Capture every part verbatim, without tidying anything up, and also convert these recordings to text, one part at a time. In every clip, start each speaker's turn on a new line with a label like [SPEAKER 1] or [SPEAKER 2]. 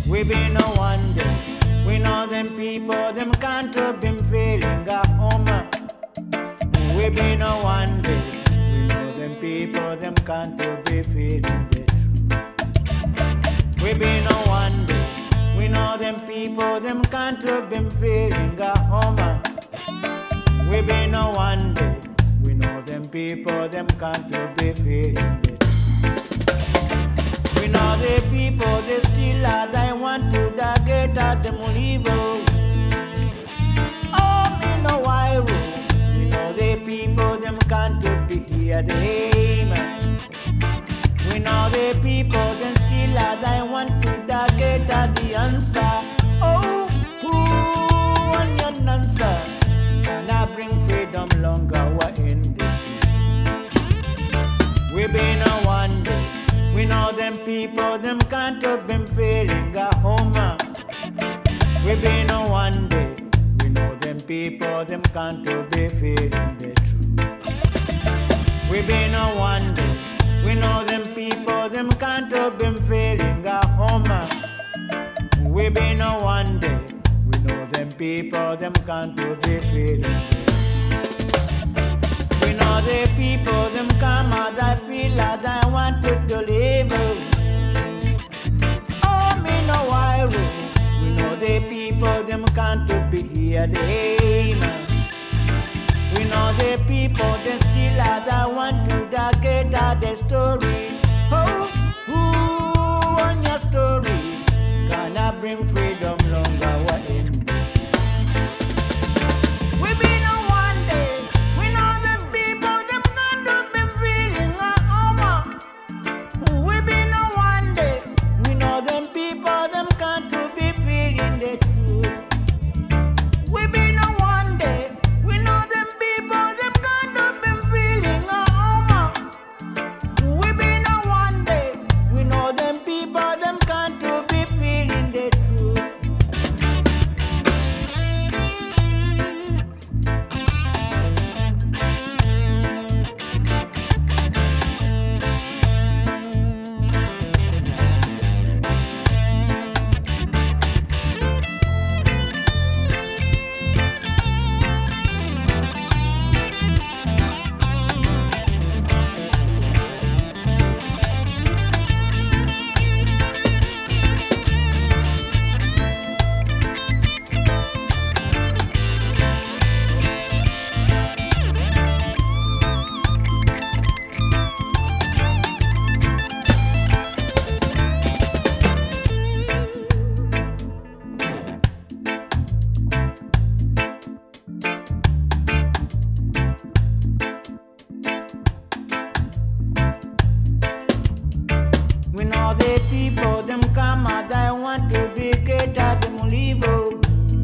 [SPEAKER 1] We been a one day. We know them people, them can't have been feeling at home. We been a one day. We know them people, them can't have been feeling the truth. We been a one day. We know them people, them can't have been feeling at home. We been a one day. We know them people, them can't have been feeling the truth. We know the people, they still are, they want to da get at them evil. Oh, me know why, we know the people, them can't be here, the amen. We know the people, them still are, they want to da get at the answer. Oh, who want your answer? Can I bring freedom longer, we're in this? We been a one day. We know them people, them can't have been feeling at home. We been a one day. We know them people, them can't have been feeling the truth. We been a one day. We know them people, them can't have been feeling at home. We been a one day. We know them people, them can't have been feeling the truth. We know the people, them come out, I feel like I want to deliver. Oh, me know why, we know the people, them can't be here, the amen. We know the people, they still are, I want to da get out the story. Oh, who on your story? Can I bring freedom longer, we're in this? We been a one day. We know them people, them can't have been feeling at home. We been a one day. We know them people, them can't have be feeling the truth. We been a one day. We know them people, them can't have been feeling at home. We been a one day. We know them people, them can't have be feeling the truth. We know the people, them come out, I want to be get at them leave. Oh,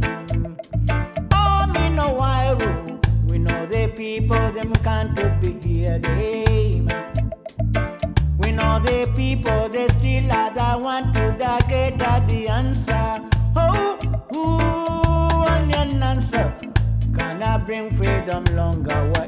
[SPEAKER 1] me know why, oh. We know the people, them can't be here, the amen. We know the people, they still are, I want to da get at the answer. Oh, who on your answer? Can I bring freedom longer? Why